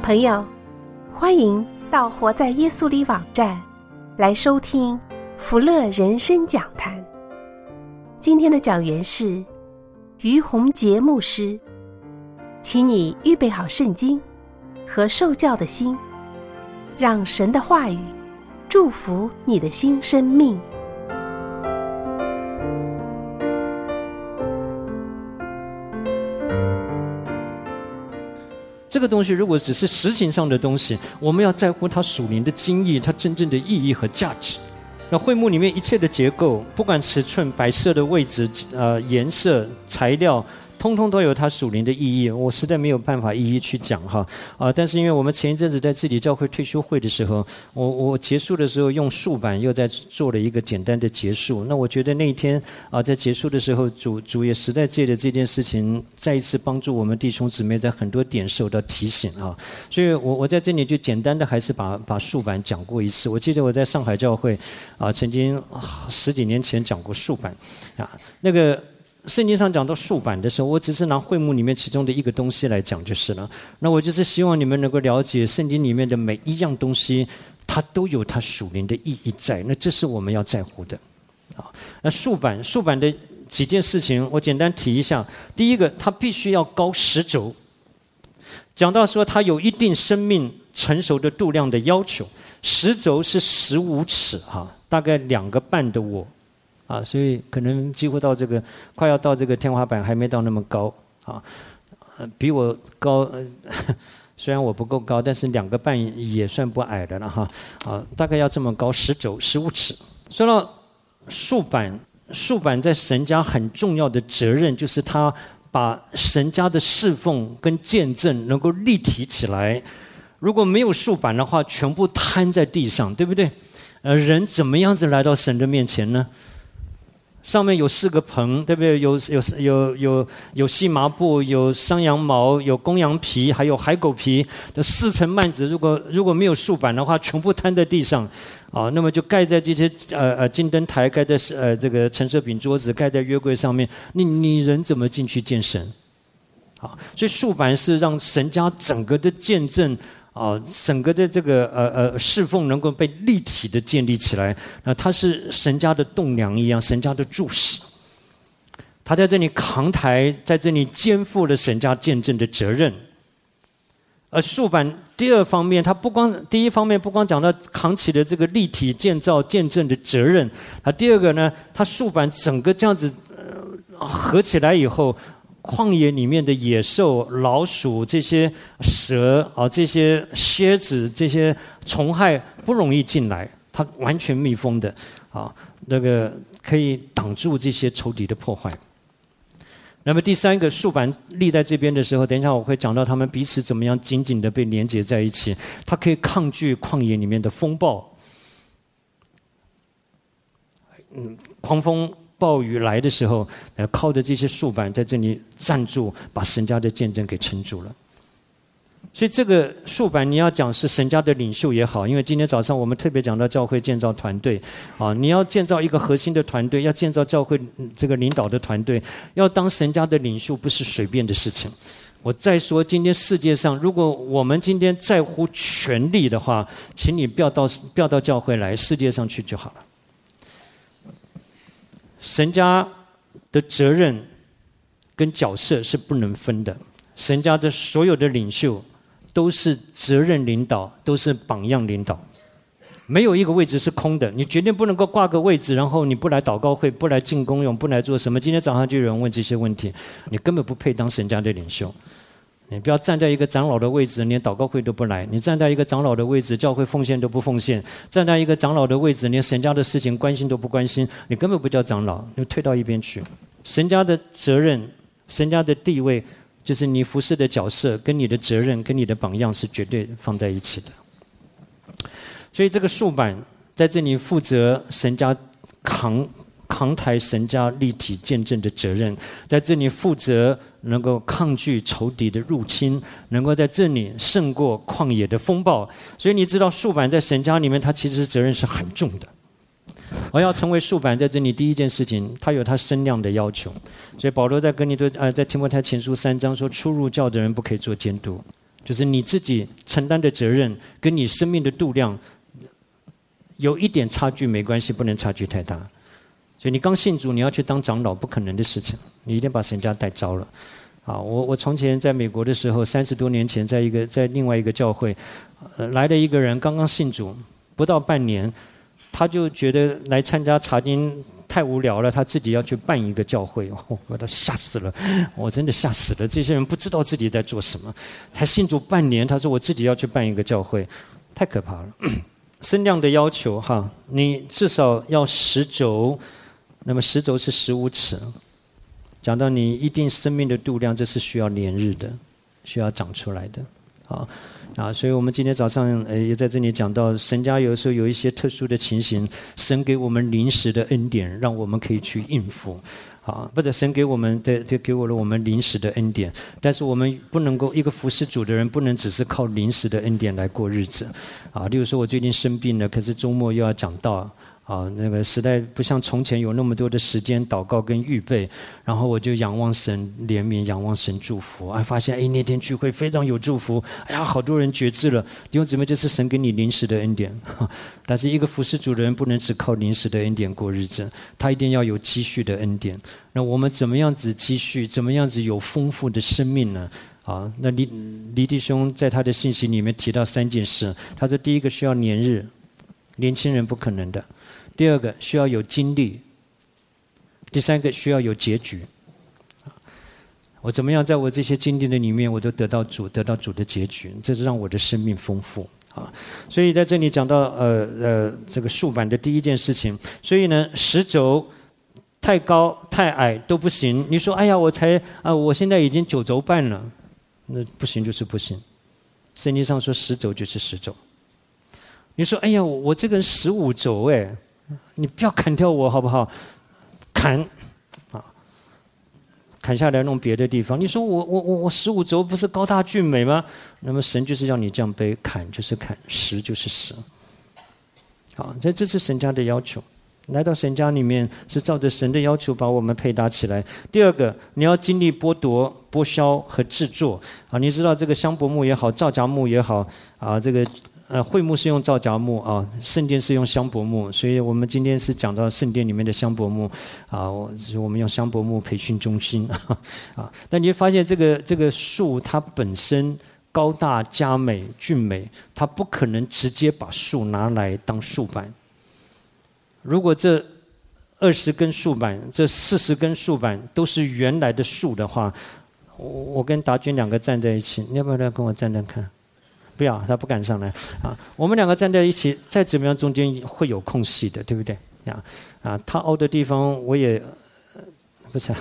朋友，欢迎到活在耶稣里网站来收听福乐人生讲坛。今天的讲员是于洪杰牧师，请你预备好圣经和受教的心，让神的话语祝福你的新生命。 这个东西如果只是实行上的东西，我们要在乎它属灵的精义，它真正的意义和价值。那会幕里面一切的结构，不管尺寸、摆设的位置、颜色、材料，通通都有它属灵的意义，我实在没有办法一一去讲哈但是因为我们前一阵子在自己教会退休会的时候，我结束的时候用竖板又在做了一个简单的结束。那我觉得那一天在结束的时候，主也实在借着这件事情，再一次帮助我们弟兄姊妹在很多点受到提醒所以我在这里就简单的还是把竖板讲过一次。我记得我在上海教会曾经10几年前讲过竖板那个。圣经上讲到竖板的时候，我只是拿会幕里面其中的一个东西来讲就是了。那我就是希望你们能够了解圣经里面的每一样东西，它都有它属灵的意义在。那这是我们要在乎的那竖板的几件事情，我简单提一下。第一个，它必须要高10肘。讲到说它有一定生命成熟的度量的要求，10肘是15尺大概2个半的我。所以可能几乎到这个快要到这个天花板，还没到那么高比我高虽然我不够高，但是2个半也算不矮的了大概要这么高10肘15尺。说到竖板在神家很重要的责任，就是他把神家的侍奉跟见证能够立体起来。如果没有竖板的话，全部摊在地上，对不对？人怎么样子来到神的面前呢？上面有4个棚，对不对？有细麻布，有山羊毛，有公羊皮，还有海狗皮的4层幔子。如果没有竖板的话，全部摊在地上那么就盖在这些金灯台，盖在这个陈设饼桌子，盖在约柜上面。你人怎么进去见神？所以竖板是让神家整个的见证整个的这个侍奉能够被立体的建立起来。那它是神家的栋梁一样，神家的柱石。他在这里扛台，在这里肩负了神家见证的责任。而竖板第二方面，第一方面不光讲到扛起了这个立体建造见证的责任，第二个呢，它竖板整个这样子合起来以后，旷野里面的野兽、老鼠、这些蛇这些蝎子、这些虫害不容易进来，它完全密封的那个可以挡住这些仇敌的破坏。那么第三个，竖板立在这边的时候，等一下我会讲到他们彼此怎么样紧紧的被连接在一起。它可以抗拒旷野里面的风暴，狂风暴雨来的时候，靠着这些竖板在这里站住，把神家的见证给撑住了。所以这个竖板你要讲是神家的领袖也好，因为今天早上我们特别讲到教会建造团队你要建造一个核心的团队，要建造教会这个领导的团队，要当神家的领袖不是随便的事情。我再说，今天世界上如果我们今天在乎权力的话，请你不要到教会来，世界上去就好了。神家的责任跟角色是不能分的，神家的所有的领袖都是责任领导，都是榜样领导，没有一个位置是空的。你绝对不能够挂个位置，然后你不来祷告会，不来进公用，不来做什么。今天早上就有人问这些问题，你根本不配当神家的领袖。你不要站在一个长老的位置，连祷告会都不来；你站在一个长老的位置，教会奉献都不奉献；站在一个长老的位置，连神家的事情关心都不关心，你根本不叫长老，你退到一边去。神家的责任，神家的地位，就是你服侍的角色跟你的责任跟你的榜样是绝对放在一起的。所以这个竖板在这里负责神家扛抬神家立体见证的责任，在这里负责能够抗拒仇敌的入侵，能够在这里胜过旷野的风暴。所以你知道竖板在神家里面，它其实责任是很重的。而要成为竖板，在这里第一件事情，它有它声量的要求。所以保罗在提摩太前书3章说，初入教的人不可以做监督。 就是你自己承担的责任跟你生命的度量有一点差距没关系，不能差距太大。所以你刚信主，你要去当长老，不可能的事情，你一定把神家带糟了。我从前在美国的时候，30多年前，在另外一个教会，来了一个人，刚刚信主，不到半年，他就觉得来参加查经太无聊了，他自己要去办一个教会，我把他吓死了，我真的吓死了。这些人不知道自己在做什么，才信主半年，他说我自己要去办一个教会，太可怕了。身量的要求哈，你至少要10肘，那么10肘是15尺。讲到你一定生命的度量，这是需要连日的，需要长出来的。所以我们今天早上也在这里讲到，神家有时候有一些特殊的情形，神给我们临时的恩典，让我们可以去应付。不是神给我们的，给我了我们临时的恩典，但是我们不能够一个服侍主的人，不能只是靠临时的恩典来过日子。例如说我最近生病了，可是周末又要讲道。那个时代不像从前有那么多的时间祷告跟预备，然后我就仰望神怜悯，仰望神祝福，发现那天聚会非常有祝福，好多人觉知了。弟兄姊妹，这是神给你临时的恩典。但是一个服侍主的人不能只靠临时的恩典过日子，他一定要有积蓄的恩典。那我们怎么样子积蓄，怎么样子有丰富的生命呢？那李弟兄在他的信息里面提到3件事，他说第一个需要年日，年轻人不可能的。第二个需要有经历，第三个需要有结局。我怎么样在我这些经历的里面，我都得到主的结局，这是让我的生命丰富。所以在这里讲到这个竖板的第一件事情，所以呢10肘太高太矮都不行。你说我现在已经9肘半了，那不行就是不行。圣经上说10肘就是10肘。你说我这个人15肘你不要砍掉我好不好？砍下来弄别的地方。你说我15肘不是高大俊美吗？那么神就是要你这样背，砍就是砍，实就是实。这是神家的要求。来到神家里面是照着神的要求把我们配搭起来。第二个，你要经历剥夺、剥削和制作。你知道这个香柏木也好，皂荚木也好，这个。会幕是用皂荚木圣殿是用香柏木，所以我们今天是讲到圣殿里面的香柏木我们用香柏木培训中心但你会发现这个树它本身高大佳美俊美，它不可能直接把树拿来当树板。如果这20根树板，这40根树板都是原来的树的话，我跟达军2个站在一起，你要不要来跟我站站看？不要，他不敢上来我们2个站在一起，再怎么样中间会有空隙的，对不对？他凹的地方我也不是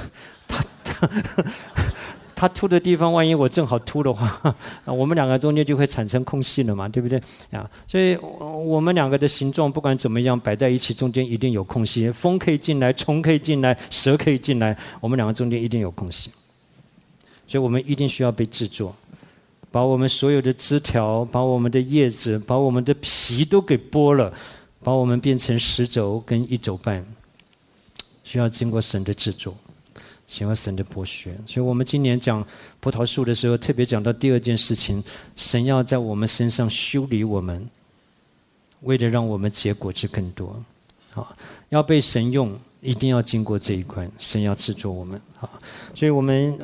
他凸的地方，万一我正好凸的话我们2个中间就会产生空隙了嘛，对不对？所以我们2个的形状不管怎么样摆在一起，中间一定有空隙，风可以进来，虫可以进来，蛇可以进来，我们2个中间一定有空隙，所以我们一定需要被制作。把我们所有的枝条，把我们的叶子，把我们的皮都给剥了，把我们变成10肘跟1肘半，需要经过神的制作，需要神的剥削。所以我们今年讲葡萄树的时候，特别讲到第2件事情，神要在我们身上修理我们，为了让我们结果子更多。要被神用，一定要经过这一关，神要制作我们。所以我们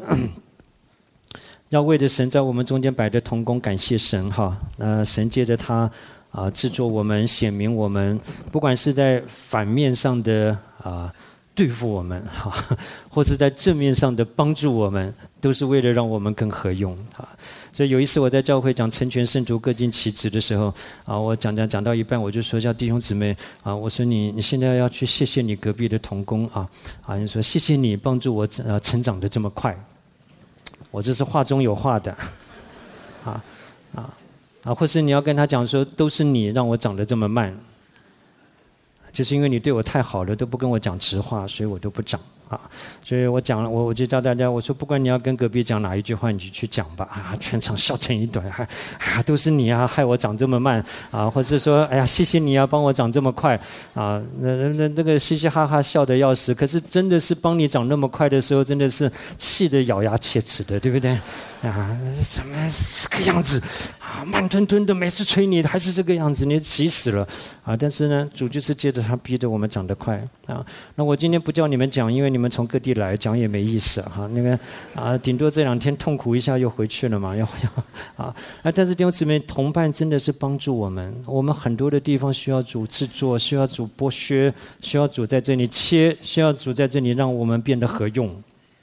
要为着神在我们中间摆的同工感谢神神借着他制作我们，显明我们，不管是在反面上的对付我们或是在正面上的帮助我们，都是为了让我们更合用所以有一次我在教会讲成全圣徒各尽其职的时候我讲到一半，我就说叫弟兄姊妹我说你现在要去谢谢你隔壁的同工你说谢谢你帮助我成长得这么快。我这是话中有话的或是你要跟他讲说，都是你让我长得这么慢，就是因为你对我太好了，都不跟我讲直话，所以我都不长啊。所以我讲了，我就教大家，我说不管你要跟隔壁讲哪一句话，你就去讲吧啊，全场笑成一团，都是你啊，害我长这么慢啊，或者说哎呀，谢谢你啊，帮我长这么快啊，那个嘻嘻哈哈笑得要死，可是真的是帮你长那么快的时候，真的是气得咬牙切齿的，对不对？啊，怎么这个样子啊，慢吞吞的，每次催你还是这个样子，你急死了啊！但是呢，主就是借着他逼着我们长得快啊。那我今天不叫你们讲，因为你们从各地来，讲也没意思哈。那个啊，顶多这2天痛苦一下又回去了嘛，要啊。但是弟兄姊妹，同伴真的是帮助我们，我们很多的地方需要主制作，需要主剥削，需要主在这里切，需要主在这里让我们变得合用。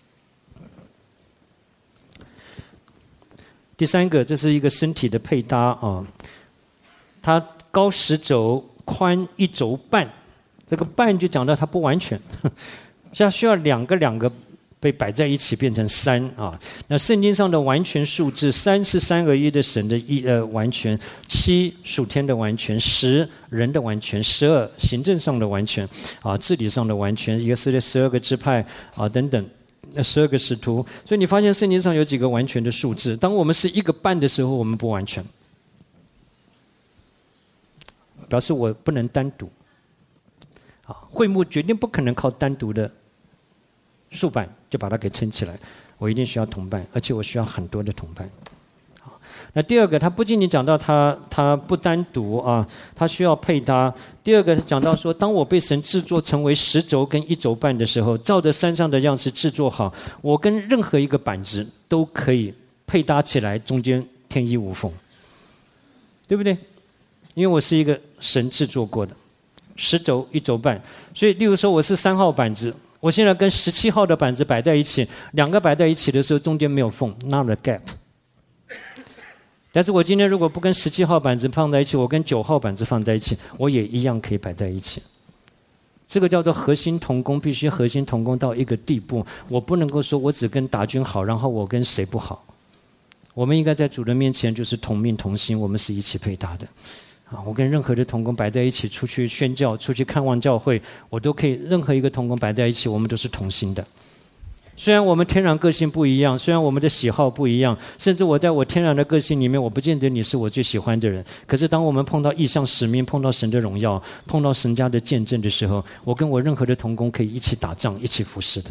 第3个，这是一个身体的配搭啊，它高10肘，宽1肘半，这个半就讲到它不完全，现在需要两个被摆在一起变成3啊。那圣经上的完全数字，3是3而1的神的完全，7属天的完全，10人的完全，12行政上的完全啊，治理上的完全，以色列12个支派啊等等。12个使徒，所以你发现圣经上有几个完全的数字。当我们是1个半的时候，我们不完全，表示我不能单独。啊，会幕决定不可能靠单独的竖板就把它给撑起来，我一定需要同伴，而且我需要很多的同伴。那第2个，他不仅仅讲到他不单独啊，他需要配搭。第2个，他讲到说，当我被神制作成为10肘跟1肘半的时候，照着山上的样式制作好，我跟任何一个板子都可以配搭起来，中间天衣无缝，对不对？因为我是一个神制作过的10肘1肘半，所以例如说我是3号板子，我现在跟17号的板子摆在一起，2个摆在一起的时候，中间没有缝 ，not a gap。但是我今天如果不跟17号板子放在一起，我跟9号板子放在一起，我也一样可以摆在一起。这个叫做核心同工，必须核心同工到一个地步，我不能够说我只跟达军好，然后我跟谁不好。我们应该在主的面前就是同命同心，我们是一起配搭的。啊，我跟任何的同工摆在一起，出去宣教、出去看望教会，我都可以任何一个同工摆在一起，我们都是同心的。虽然我们天然个性不一样，虽然我们的喜好不一样，甚至我在我天然的个性里面，我不见得你是我最喜欢的人。可是当我们碰到异象使命，碰到神的荣耀，碰到神家的见证的时候，我跟我任何的同工可以一起打仗，一起服侍的。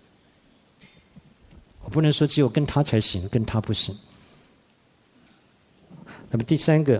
我不能说只有跟他才行，跟他不行。那么第3个，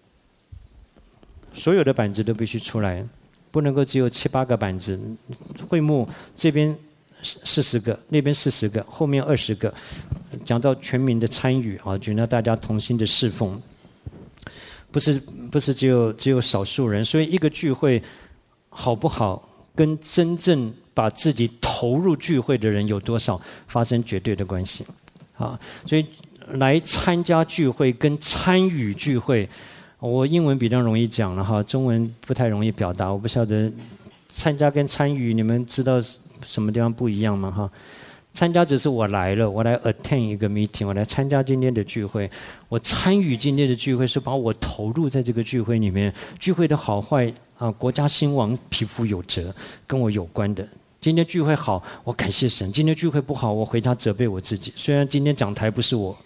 所有的板子都必须出来，不能够只有7、8个板子。会幕这边40个，那边40个，后面20个，讲到全民的参与啊，举到大家同心的侍奉，不是只有少数人，所以一个聚会好不好，跟真正把自己投入聚会的人有多少发生绝对的关系啊。所以来参加聚会跟参与聚会，我英文比较容易讲了哈，中文不太容易表达，我不晓得参加跟参与，你们知道什么地方不一样吗？哈，参加只是我来了，我来 attend 一个 meeting， 我来参加今天的聚会。我参与今天的聚会是把我投入在这个聚会里面，聚会的好坏啊，国家兴亡，匹夫有责，跟我有关的。今天聚会好，我感谢神；今天聚会不好，我回家责备我自己。虽然今天讲台不是我，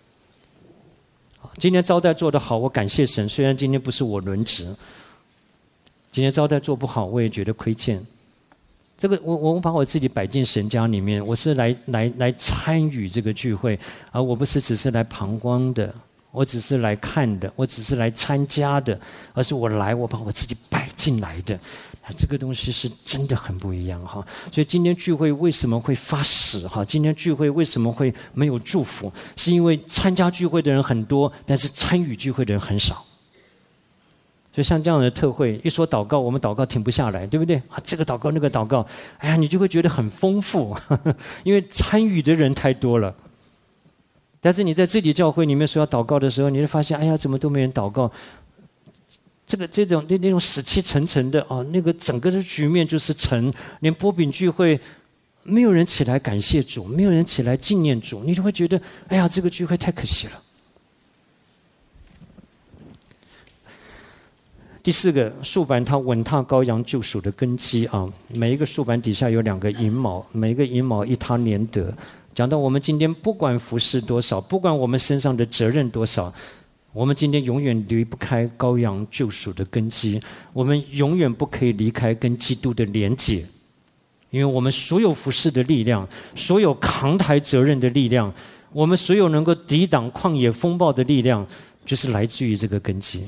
今天招待做得好，我感谢神；虽然今天不是我轮值，今天招待做不好，我也觉得亏欠。这个我把我自己摆进神家里面，我是来参与这个聚会，而我不是只是来旁观的，我只是来看的，我只是来参加的，而是我来，我把我自己摆进来的。这个东西是真的很不一样哈。所以今天聚会为什么会发死哈？今天聚会为什么会没有祝福？是因为参加聚会的人很多，但是参与聚会的人很少。所以像这样的特会，一说祷告，我们祷告停不下来，对不对？啊，这个祷告那个祷告，哎呀，你就会觉得很丰富，因为参与的人太多了。但是你在自己教会里面说要祷告的时候，你会发现，哎呀，怎么都没人祷告？这种那种死气沉沉的啊，那个整个的局面就是沉，连波饼聚会没有人起来感谢主，没有人起来纪念主，你就会觉得，哎呀，这个聚会太可惜了。 第4个，树板它稳踏羔羊救赎的根基啊，每一个树板底下有2个银毛，每一个银毛一他连得。讲到我们今天不管服事多少，不管我们身上的责任多少，我们今天永远离不开羔羊救赎的根基，我们永远不可以离开跟基督的连结，因为我们所有服事的力量，所有扛抬责任的力量，我们所有能够抵挡旷野风暴的力量，就是来自于这个根基。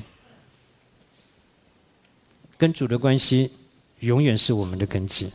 跟主的关系永远是我们的根基。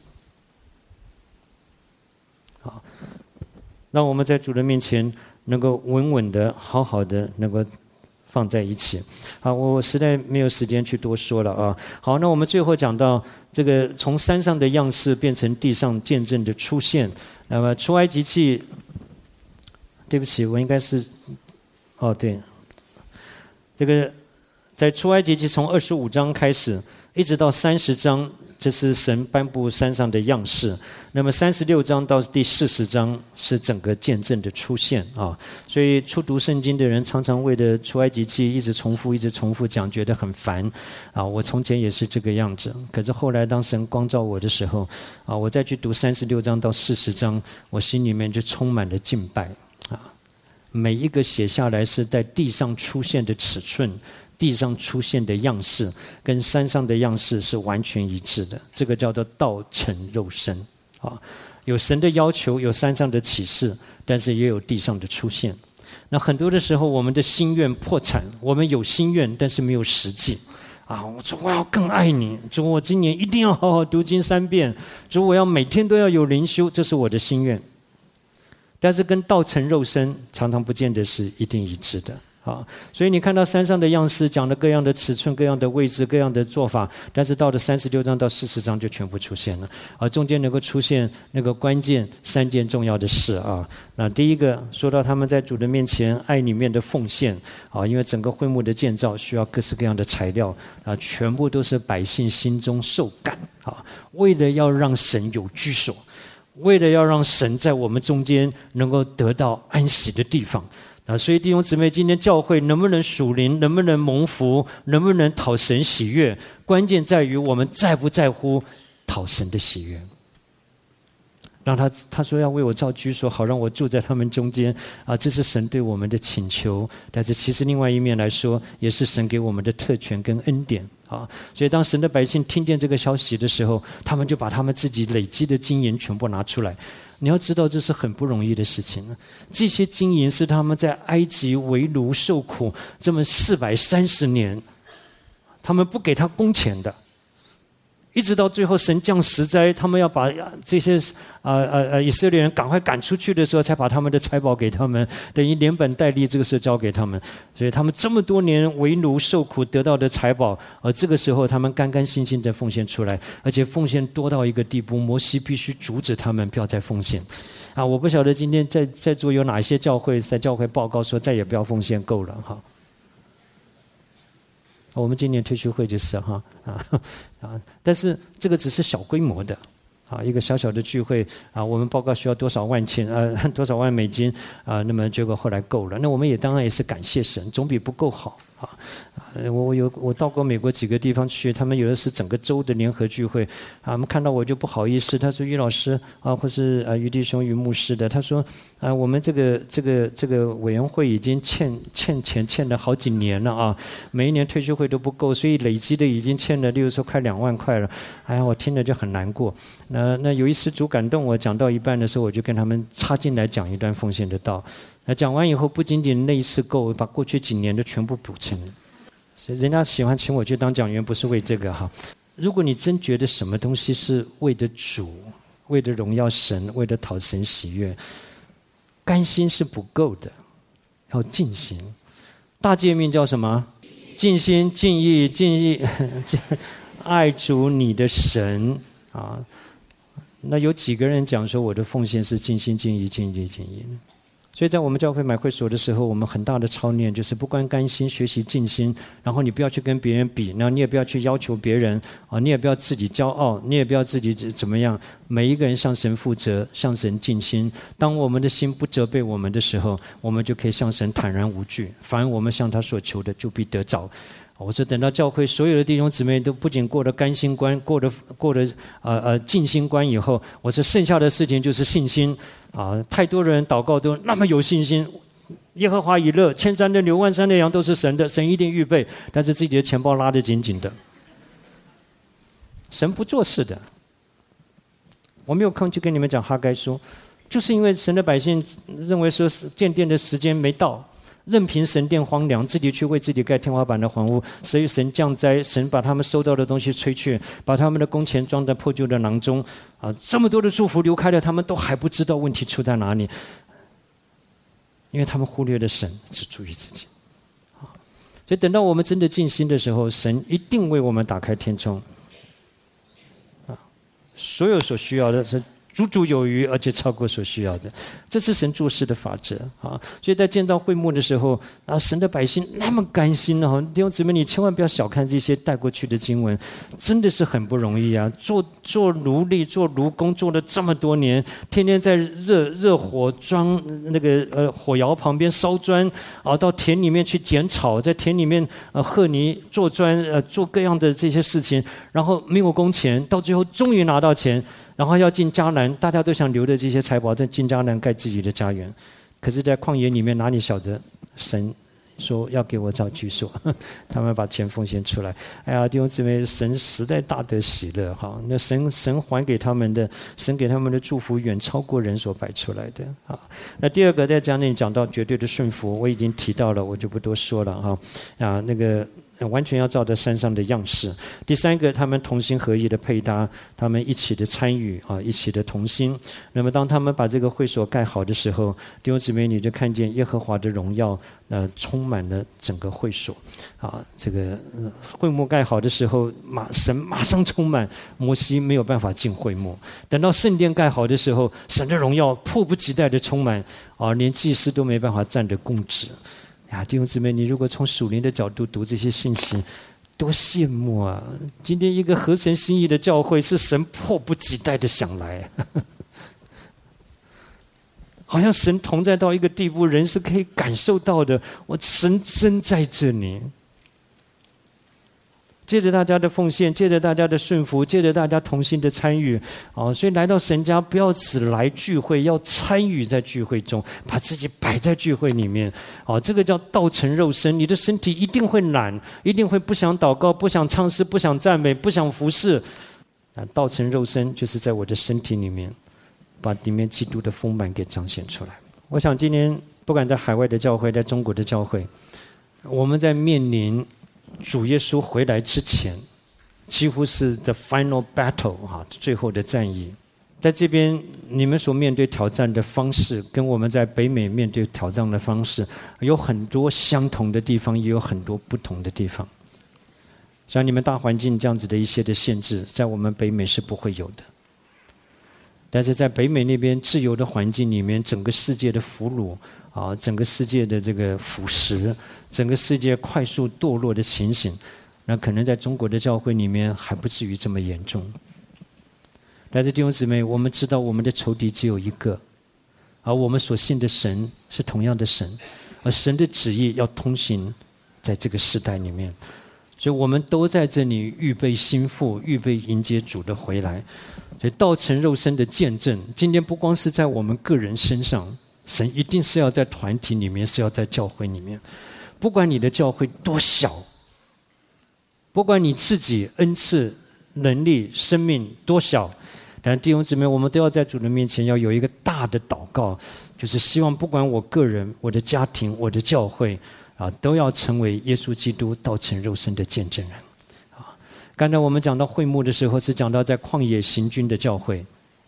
好，让我们在主的面前能够稳稳的、好好的能够放在一起。好，我实在没有时间去多说了啊。好，那我们最后讲到这个从山上的样式变成地上见证的出现。那么出埃及记，对不起，我应该是，哦对，这个在出埃及记从25章开始，一直到30章，这是神颁布山上的样式。那么36章到第40章是整个见证的出现啊。所以初读圣经的人常常为了出埃及记一直重复讲，觉得很烦啊。我从前也是这个样子，可是后来当神光照我的时候啊，我再去读36章到40章，我心里面就充满了敬拜啊。每一个写下来是在地上出现的尺寸，地上出现的样式跟山上的样式是完全一致的，这个叫做道成肉身啊。有神的要求，有山上的启示，但是也有地上的出现。那很多的时候我们的心愿破产，我们有心愿但是没有实际啊。我说我要更爱你，主我今年一定要好好读经3遍，主我要每天都要有灵修，这是我的心愿。但是跟道成肉身常常不见得是一定一致的啊。所以你看到山上的样式讲了各样的尺寸、各样的位置、各样的做法，但是到了36章到40章就全部出现了啊。中间能够出现那个关键3件重要的事啊。那第一个说到他们在主的面前爱里面的奉献啊，因为整个会幕的建造需要各式各样的材料啊，全部都是百姓心中受感啊，为了要让神有居所，为了要让神在我们中间能够得到安息的地方啊。所以弟兄姊妹，今天教会能不能属灵，能不能蒙福，能不能讨神喜悦，关键在于我们在不在乎讨神的喜悦。让他说要为我造居所，好让我住在他们中间啊，这是神对我们的请求。但是其实另外一面来说，也是神给我们的特权跟恩典啊。所以当神的百姓听见这个消息的时候，他们就把他们自己累积的金银全部拿出来。你要知道，这是很不容易的事情。这些金银是他们在埃及为奴受苦这么430年，他们不给他工钱的。一直到最后神降十灾，他们要把这些以色列人赶快赶出去的时候，才把他们的财宝给他们，等于连本带利这个事交给他们。所以他们这么多年为奴受苦得到的财宝，而这个时候他们干干心心的奉献出来，而且奉献多到一个地步，摩西必须阻止他们不要再奉献啊。我不晓得今天在座有哪一些教会在教会报告说再也不要奉献，够了哈。我们今年退休会就是哈但是这个只是小规模的啊，一个小小的聚会啊，我们报告需要多少万多少万美金啊，那么结果后来够了，那我们也当然也是感谢神，总比不够好啊。我到过美国几个地方去，他们有的是整个州的联合聚会啊，他们看到我就不好意思，他说于老师啊，或是于弟兄于牧师的，他说我们这个委员会已经欠钱欠了好几年了啊，每一年退休会都不够，所以累积的已经欠了，例如说快2万块了。哎呀，我听了就很难过。那有一次主感动我，讲到一半的时候，我就跟他们插进来讲一段奉献的道。那讲完以后，不仅仅那一次够，把过去几年的全部补清了。所以人家喜欢请我去当讲员，不是为这个哈。如果你真觉得什么东西是为了主，为了荣耀神，为了讨神喜悦，甘心是不够的，要尽心。大诫命叫什么？尽心、尽意、爱主你的神啊。那有几个人讲说我的奉献是尽心、尽意、尽意、尽意呢？所以在我们教会买会所的时候，我们很大的操练就是不光甘心学习尽心，然后你不要去跟别人比，然后你也不要去要求别人啊，你也不要自己骄傲，你也不要自己怎么样。每一个人向神负责，向神尽心。当我们的心不责备我们的时候，我们就可以向神坦然无惧。凡我们向他所求的，就必得着。 我说等到教会所有的弟兄姊妹都不仅过了甘心关，过了尽心关以后，我说剩下的事情就是信心啊！太多人祷告都那么有信心，耶和华以勒，千山的牛，万山的羊都是神的，神一定预备，但是自己的钱包拉得紧紧的。神不做事的，我没有空去跟你们讲哈该书，就是因为神的百姓认为说建殿的时间没到。任凭神殿荒凉，自己去为自己盖天花板的房屋，所以神降灾，神把他们收到的东西吹去，把他们的工钱装在破旧的囊中，这么多的祝福流开了，他们都还不知道问题出在哪里，因为他们忽略了神，只注意自己。所以等到我们真的尽心的时候，神一定为我们打开天窗，所有所需要的是足足有余，而且超过所需要的，这是神做事的法则啊！所以在建造会幕的时候，神的百姓那么甘心啊！弟兄姊妹，你千万不要小看这些带过去的经文，真的是很不容易啊！做奴隶、做奴工，做了这么多年，天天在热火装那个火窑旁边烧砖到田里面去剪草，在田里面和泥做砖做各样的这些事情，然后没有工钱，到最后终于拿到钱。然后要进迦南，大家都想留着这些财宝，在进迦南盖自己的家园。可是，在旷野里面，哪里晓得神说要给我造居所？他们把钱奉献出来。哎呀，弟兄姊妹，神实在大得喜乐哈！那神还给他们的，神给他们的祝福远超过人所摆出来的啊。那第二个在讲里讲到绝对的顺服，我已经提到了，我就不多说了哈。那个。完全要照着山上的样式。第三个，他们同心合意的配搭，他们一起的参与一起的同心。那么，当他们把这个会所盖好的时候，弟兄姊妹，你就看见耶和华的荣耀充满了整个会所这个会幕盖好的时候，神马上充满，摩西没有办法进会幕。等到圣殿盖好的时候，神的荣耀迫不及待的充满连祭司都没办法站得供职。弟兄姊妹，你如果从属灵的角度读这些信息，多羡慕啊！今天一个合神心意的教会，是神迫不及待的想来，好像神同在到一个地步，人是可以感受到的。神真在这里。借着大家的奉献，借着大家的顺服，借着大家同心的参与所以来到神家，不要只来聚会，要参与在聚会中，把自己摆在聚会里面这个叫道成肉身。你的身体一定会懒，一定会不想祷告，不想唱诗，不想赞美，不想服侍道成肉身就是在我的身体里面，把里面基督的丰满给彰显出来。我想今天不管在海外的教会，在中国的教会，我们在面临主耶稣回来之前，几乎是 the final battle 最后的战役。在这边你们所面对挑战的方式，跟我们在北美面对挑战的方式有很多相同的地方，也有很多不同的地方。像你们大环境这样子的一些的限制，在我们北美是不会有的。但是在北美那边自由的环境里面，整个世界的俘虏整个世界的这个腐蚀，整个世界快速堕落的情形，那可能在中国的教会里面还不至于这么严重。但是弟兄姊妹，我们知道我们的仇敌只有一个，而我们所信的神是同样的神，而神的旨意要通行在这个时代里面，所以我们都在这里预备心腹，预备迎接主的回来。所以道成肉身的见证，今天不光是在我们个人身上，神一定是要在团体里面，是要在教会里面。不管你的教会多小，不管你自己恩赐、能力、生命多小，但弟兄姊妹，我们都要在主的面前要有一个大的祷告，就是希望不管我个人、我的家庭、我的教会都要成为耶稣基督道成肉身的见证人。刚才我们讲到会幕的时候，是讲到在旷野行军的教会，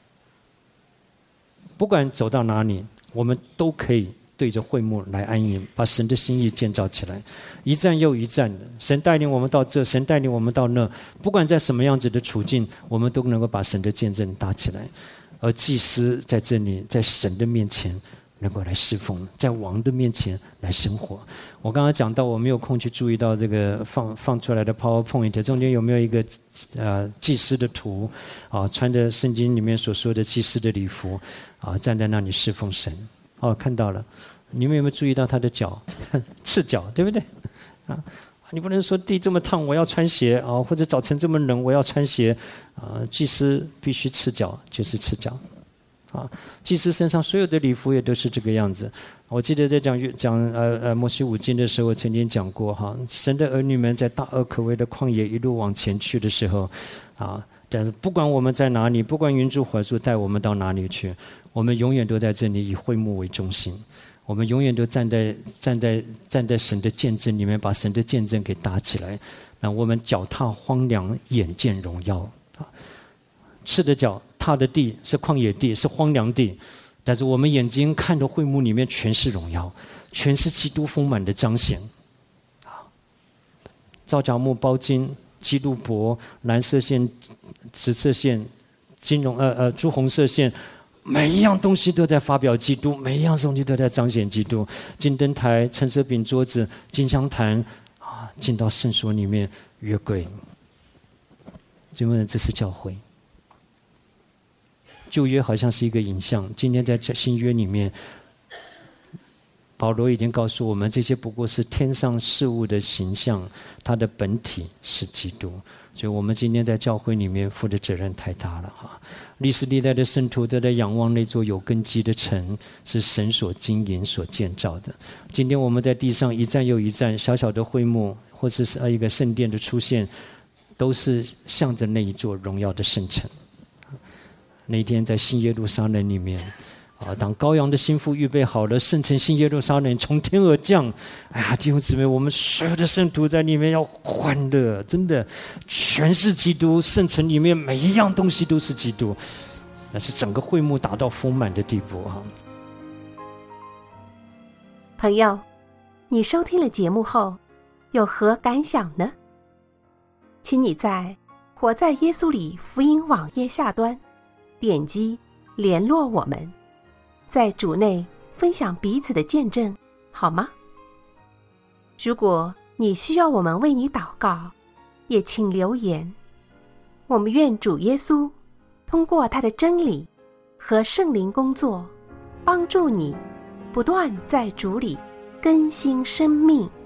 不管走到哪里，我们都可以对着会幕来安营，把神的心意建造起来，一站又一站的。神带领我们到这，神带领我们到那，不管在什么样子的处境，我们都能够把神的见证搭起来。而祭司在这里，在神的面前能够来侍奉，在王的面前来生活。我刚刚讲到，我没有空去注意到这个放出来的 PowerPoint 中间有没有一个祭司的图穿着圣经里面所说的祭司的礼服站在那里侍奉神。看到了，你们有没有注意到他的脚赤脚，对不对你不能说地这么烫我要穿鞋啊，或者早晨这么冷我要穿鞋啊。祭司必须赤脚，就是赤脚啊。祭司身上所有的礼服也都是这个样子。我记得在讲摩西五经的时候，曾经讲过哈，神的儿女们在大而可畏的旷野一路往前去的时候啊，但是不管我们在哪里，不管云柱火柱带我们到哪里去，我们永远都在这里以会幕为中心。我们永远都站在神的见证里面，把神的见证给搭起来，让我们脚踏荒凉，眼见荣耀。赤的脚踏的地是旷野地，是荒凉地，但是我们眼睛看的会幕里面全是荣耀，全是基督丰满的彰显。皂荚木包金、基路伯、蓝色线、紫色线、朱红色线。每一样东西都在发表基督，每一样东西都在彰显基督。金灯台、陈设饼桌子、金香坛啊，进到圣所里面约柜。请问这是教会？旧约好像是一个影像，今天在新约里面，保罗已经告诉我们，这些不过是天上事物的形象，它的本体是基督。所以我们今天在教会里面负的责任太大了哈！历史历代的圣徒都在仰望那座有根基的城，是神所经营、所建造的。今天我们在地上一站又一站，小小的会幕或者是一个圣殿的出现，都是向着那一座荣耀的圣城。那一天在新耶路撒冷里面。当羔羊的心腹预备好了，圣城新耶路撒冷从天而降。哎呀，弟兄姊妹，我们所有的圣徒在里面要欢乐，真的，全是基督。圣城里面每一样东西都是基督，那是整个会幕达到丰满的地步哈。 朋友，你收听了节目后有何感想呢？请你在活在耶稣里福音网页下端点击联络我们，在主内分享彼此的见证，好吗？如果你需要我们为你祷告，也请留言。我们愿主耶稣通过他的真理和圣灵工作，帮助你不断在主里更新生命。